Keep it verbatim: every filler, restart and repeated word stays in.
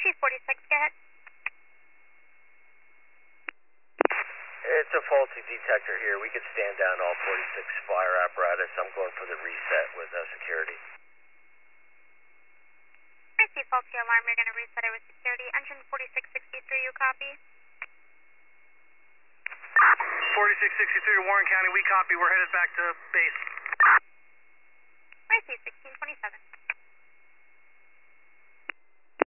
Receive forty-six, go ahead. It's a faulty detector here. We could stand down all forty-six fire apparatus. I'm going for the reset with uh, security. Receive faulty alarm. You're going to reset it with security. Engine forty-six sixty-three, you copy? forty-six sixty-three, Warren County, we copy. We're headed back to base. Receive sixteen twenty-seven.